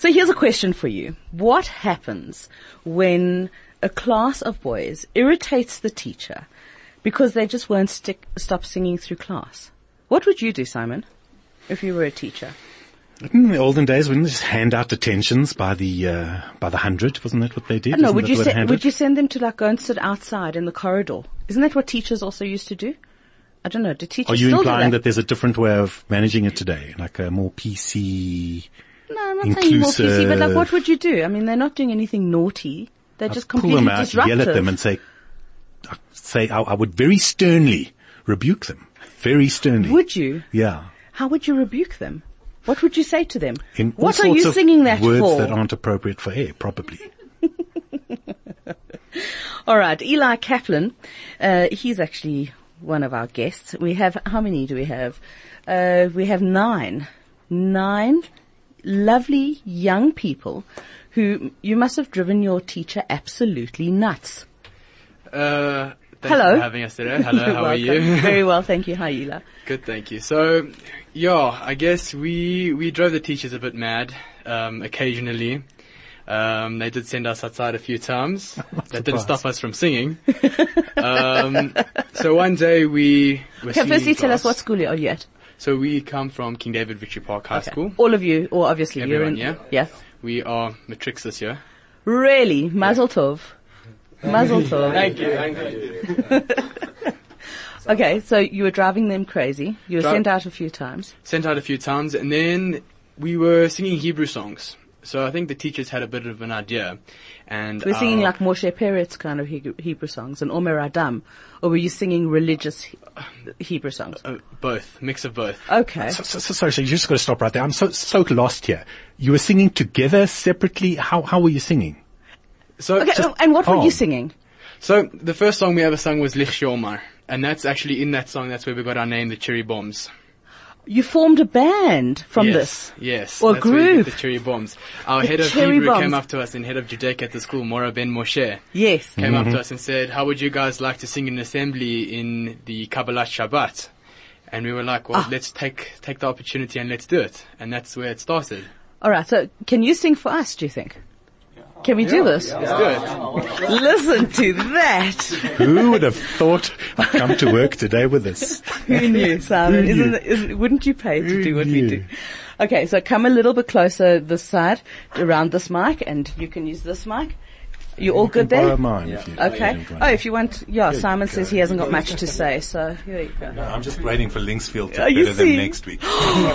So here's a question for you. What happens when a class of boys irritates the teacher because they just won't stop singing through class? What would you do, Simon, if you were a teacher? In the olden days, wouldn't they just hand out detentions by the 100? Wasn't that what they did? No, would you send them to like go and sit outside in the corridor? Isn't that what teachers also used to do? I don't know. Do teachers Are you still implying do that there's a different way of managing it today, like a more PC? No, I'm not saying more PC, but like, what would you do? I mean, they're not doing anything naughty. They're just completely pull them out, disruptive. yell at them, and say, I would very sternly rebuke them. Very sternly. Would you? Yeah. How would you rebuke them? What would you say to them? What are you singing that words for? that aren't appropriate for air, probably. All right, Eli Kaplan. He's actually one of our guests. We have, how many do we have? We have 9. 9 lovely young people who you must have driven your teacher absolutely nuts. Thanks Hello. for having us today. Hello, You're how welcome. are you? Very well, thank you. Hi, Eli. Good, thank you. So, yeah, I guess we drove the teachers a bit mad, occasionally. They did send us outside a few times. That didn't stop us from singing. So one day we were Okay, singing firstly class. tell us what school are you at? So we come from King David Victory Park High School. All of you, or obviously Everyone, you're in, yeah. We are matrics this year. Really? Mazel tov. Mazel tov. Thank you. Okay, so you were driving them crazy. You were sent out a few times. Sent out a few times, and then we were singing Hebrew songs. So I think the teachers had a bit of an idea. And We're singing like Moshe Peretz kind of Hebrew songs and Omer Adam, or were you singing religious Hebrew songs? Both, mix of both. Okay. Sorry, so you just got to stop right there. I'm so lost here. You were singing together, separately. How were you singing? So Okay, and what were you singing? So the first song we ever sung was Lich Shomar, and that's actually in that song. That's where we got our name, the Cherry Bombs. You formed a band from this? Yes. Or a that's where we group? get the Cherry Bombs. Our The head of Cherry Hebrew Bombs. came up to us, and head of Judaic at the school, Mora Ben Moshe, Yes. came up to us and said, how would you guys like to sing in assembly in the Kabbalat Shabbat? And we were like, well, let's take the opportunity and let's do it. And that's where it started. All right, so can you sing for us, do you think? Can we do this? Let's do it. Listen to that. Who would have thought I'd come to work today with this? Who knew, Simon? Who knew? Wouldn't you pay to do what we knew? do? Okay, so come a little bit closer this side, around this mic, and you can use this mic. You all good Borrow there? mine if you Okay. don't mind. Oh, if you want, Simon says he hasn't got much to say, so here you go. No, I'm just waiting for Linksfield to Are you better them seeing? next week.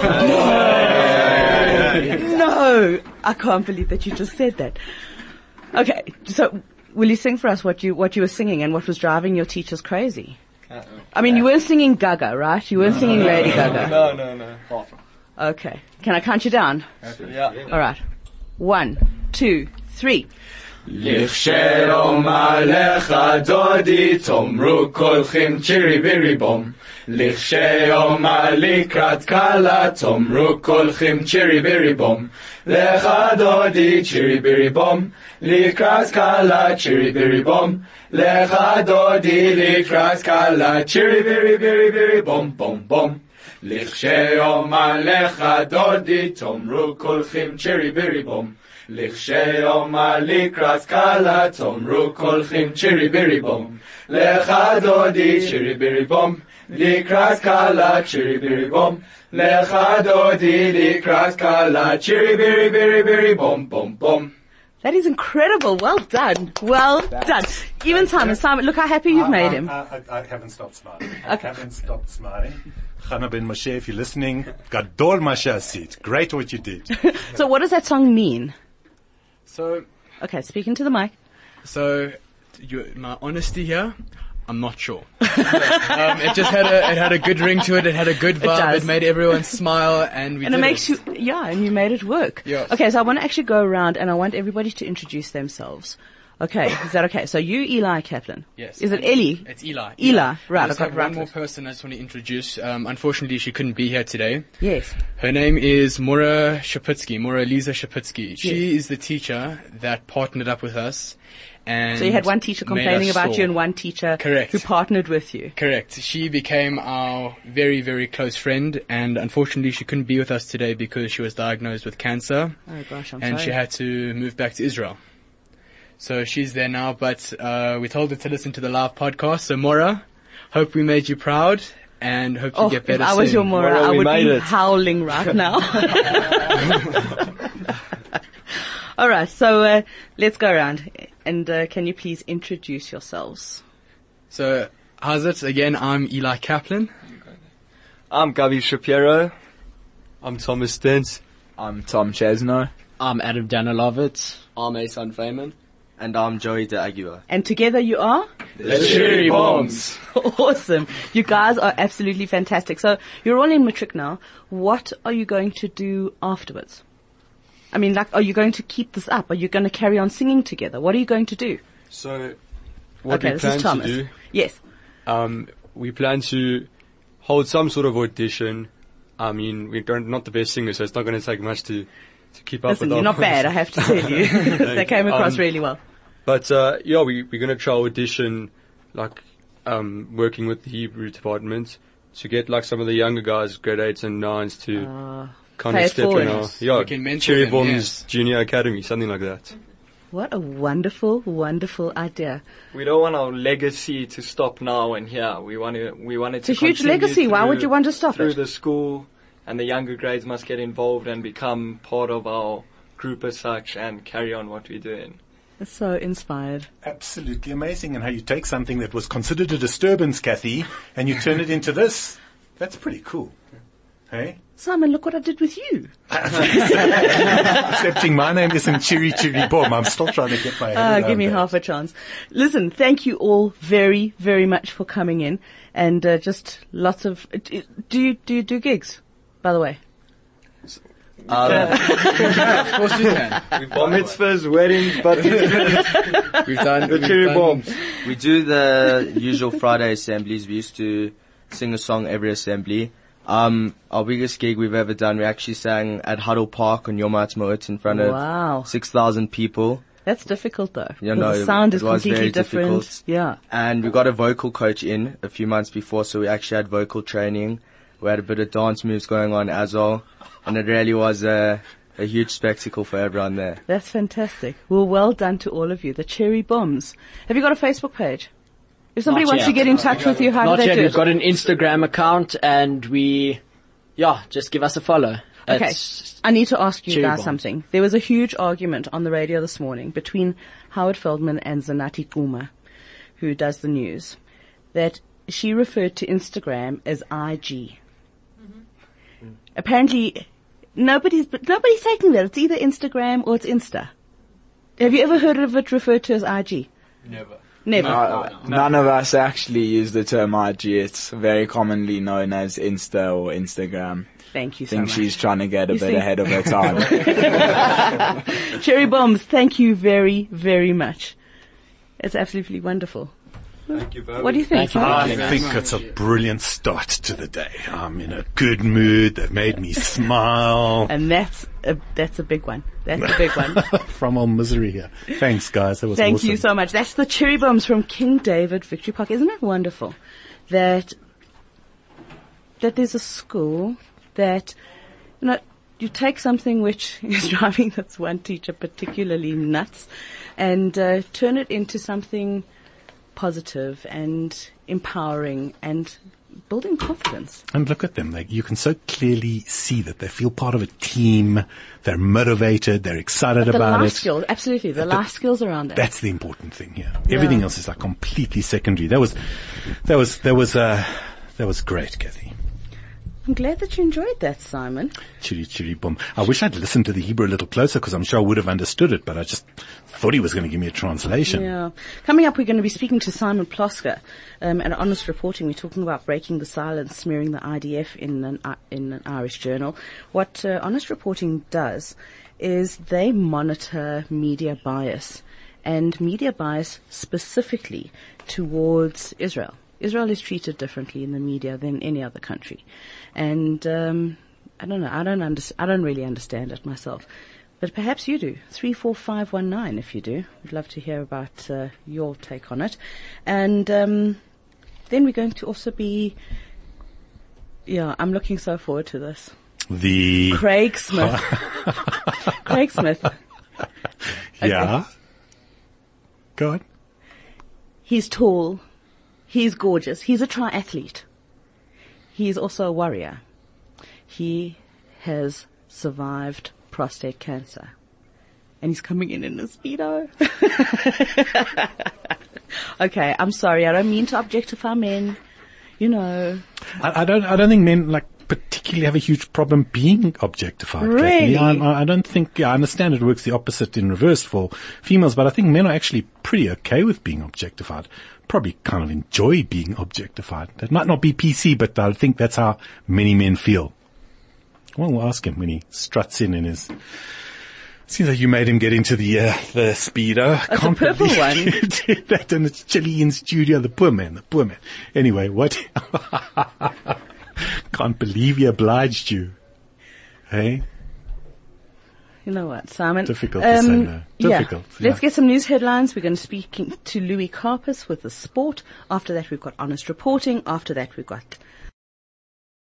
No, I can't believe that you just said that. Okay, so will you sing for us what you were singing and what was driving your teachers crazy? I mean, you weren't singing Gaga, right? You weren't singing Lady Gaga. No. Okay. Can I count you down? Yeah. All right. 1, 2, 3. לכשאום עליך דודי תאמרו כולכם צ'ירי בירי בום לכשאום לקראת קלה תאמרו כולכם צ'ירי בירי בום לך דודי צ'ירי בירי בום לקראת קלה צ'ירי בירי בום לך דודי לקראת קלה צ'ירי בירי בירי בירי בום בום בום לכשאום עליך דודי תאמרו כולכם צ'ירי בירי בום לכשאום לקראת קלה תאמרו כולכם צ'ירי בירי בום לך דודי צ'ירי בירי בום לקראת קלה צ'ירי בירי בום לך דודי לקראת קלה צ'ירי בירי בירי בירי בום בום בום. That is incredible. Well done. Well done. Even Simon, look how happy you've made him. I haven't stopped smiling. Okay. Chana Ben Moshe, if you're listening, Gadol Masha Asit. Great what you did. So what does that song mean? So, Okay, speaking to the mic. My honesty here, I'm not sure. It just had a good ring to it. It had a good vibe. does. It made everyone smile, and And it makes you, and you made it work. Yes. Okay, so I want to actually go around and I want everybody to introduce themselves. Okay, is that okay? So you, Eli Kaplan. Yes. Is it Eli? It's Eli. Eli, right, I just I have got it one more right. person I just want to introduce. Unfortunately, she couldn't be here today. Yes. Her name is Mora Lisa Shapitsky. She is the teacher that partnered up with us and So you had one teacher made complaining us about you sore. and one teacher Correct. who partnered with you. Correct. She became our very, very close friend, and unfortunately she couldn't be with us today because she was diagnosed with cancer, Oh gosh, I'm and sorry. she had to move back to Israel. So she's there now, but we told her to listen to the live podcast. So Mora, hope we made you proud, and hope you get if better I was soon. your Mora, Mora, I we would made be it. howling right now. All right, so let's go around, and can you please introduce yourselves? So, how's it? Again, I'm Eli Kaplan. I'm Gabi Shapiro. I'm Thomas Dent. I'm Tom Chesno. I'm Adam Danilovitz. I'm Asan Feynman. And I'm Joey De Aguilar. And together you are? The Cherry Bombs. Awesome. You guys are absolutely fantastic. So you're all in matric now. What are you going to do afterwards? I mean, like, are you going to keep this up? Are you going to carry on singing together? What are you going to do? So, what Okay, we this plan is to Thomas. do, Yes. we plan to hold some sort of audition. I mean, we're not the best singers, so it's not going to take much to keep up Listen, with you're our not bad, I have to tell you. They came across really well. But, yeah, we're going to try audition, like, working with the Hebrew department to get, like, some of the younger guys, grade 8s and 9s to kind pay of it step forward. in our, We can mentor Cherry them, Bombs yes. Junior Academy, something like that. What a wonderful, wonderful idea. We don't want our legacy to stop now and here. We want it It's a to huge continue legacy. Why would you want to stop through it? the school, and the younger grades must get involved and become part of our group as such and carry on what we're doing. So inspired. Absolutely amazing. And how you take something that was considered a disturbance, Kathy, and you turn it into this. That's pretty cool. Hey? Simon, look what I did with you. Accepting my name isn't Chiri Chiri Bomb. I'm still trying to get my head Give me around half a chance. Listen, thank you all very, very much for coming in, and just lots of. Do you do gigs, by the way? Of course you can. Bar mitzvahs, weddings, but We've done the Cherry Bombs. We do the usual Friday assemblies. We used to sing a song every assembly. Our biggest gig we've ever done, we actually sang at Huddle Park on Yom Ha'atzmaut in front Wow. of 6,000 people. That's difficult though. Yeah, 'cause no, the sound is it was completely very different. difficult. Yeah. And we got a vocal coach in a few months before, so we actually had vocal training. We had a bit of dance moves going on as well. And it really was a huge spectacle for everyone there. That's fantastic. Well done to all of you. The Cherry Bombs. Have you got a Facebook page? If somebody Not wants to yet. get in touch with you, how Not do they yet. do We've it? got an Instagram account, and just give us a follow. Okay. It's I need to ask you Cherry guys Bombs. something. There was a huge argument on the radio this morning between Howard Feldman and Zanati Kuma, who does the news, that she referred to Instagram as IG. Apparently, nobody's taking that. It's either Instagram or it's Insta. Have you ever heard of it referred to as IG? Never. Never. None of us actually use the term IG. It's very commonly known as Insta or Instagram. Thank you I so think much. she's trying to get a You bit see? ahead of her time. Cherry Bombs, thank you very, very much. It's absolutely wonderful. Thank you, What do you think? Thank you. I think it's a brilliant start to the day. I'm in a good mood. They've made me smile And that's a big one. That's a big one. from all misery here. Thanks, guys. That was Thank awesome. you so much. That's the Cherry Bombs from King David Victory Park. Isn't it wonderful that there's a school that, you take something which is driving this one teacher particularly nuts and turn it into something positive and empowering and building confidence. And look at them. You can so clearly see that they feel part of a team. They're motivated. They're excited The about life it. skills, absolutely. The life skills around that. That's the important thing here. Everything else is like completely secondary. That was great, Kathy. I'm glad that you enjoyed that, Simon. Chiri chiri boom. I wish I'd listened to the Hebrew a little closer because I'm sure I would have understood it, but I just thought he was going to give me a translation. Yeah. Coming up, we're going to be speaking to Simon Plosker at Honest Reporting. We're talking about breaking the silence, smearing the IDF in an Irish journal. What Honest Reporting does is they monitor media bias, and media bias specifically towards Israel. Israel is treated differently in the media than any other country. And I don't know, I don't really understand it myself. But perhaps you do. 34519 if you do. We'd love to hear about your take on it. And then we're going to also be... Yeah, I'm looking so forward to this. Craig Smith. Craig Smith. Yeah. Go on. He's tall. He's gorgeous. He's a triathlete. He's also a warrior. He has survived prostate cancer. And he's coming in a Speedo. Okay, I'm sorry. I don't mean to objectify men. You know. I don't think men particularly have a huge problem being objectified. Really? Kathy. I don't think, I understand it works the opposite in reverse for females, but I think men are actually pretty okay with being objectified. Probably kind of enjoy being objectified. That might not be PC, but I think that's how many men feel. Well, we'll ask him when he struts in his... Seems like you made him get into the Speedo. It's a purple one. You did that, and it's chilly in studio. The poor man. Anyway, what? Can't believe he obliged you. Hey? You know what, Simon? Difficult to say no. Difficult. Yeah. Let's get some news headlines. We're going to speak to Louis Karpus with the sport. After that, we've got honest reporting. After that, we've got